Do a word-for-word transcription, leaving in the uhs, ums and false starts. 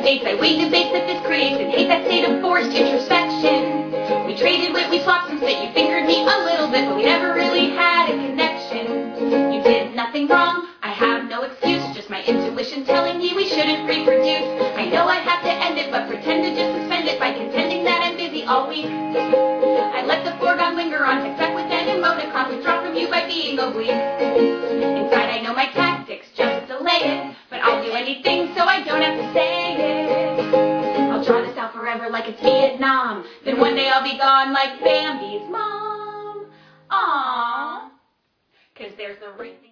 hates. I weigh debates that this creates and hate that state of forced introspection. We traded wit, we swapped some spit. You fingered me a little bit, but we never really had a connection. You did nothing wrong. I have no excuse. Just my intuition telling me we shouldn't reproduce. I know I'd have to end it, but pretend to just suspend it by contending that I'm busy all week. I let the foregone linger on, text back with an emoticon, withdraw from you by being oblique. Inside I know my tactics, just delay it, but I'll do anything so I don't have to say it. I'll draw this out forever like it's Vietnam, then one day I'll be gone like Bambi's mom. Aww, cause there's the ring.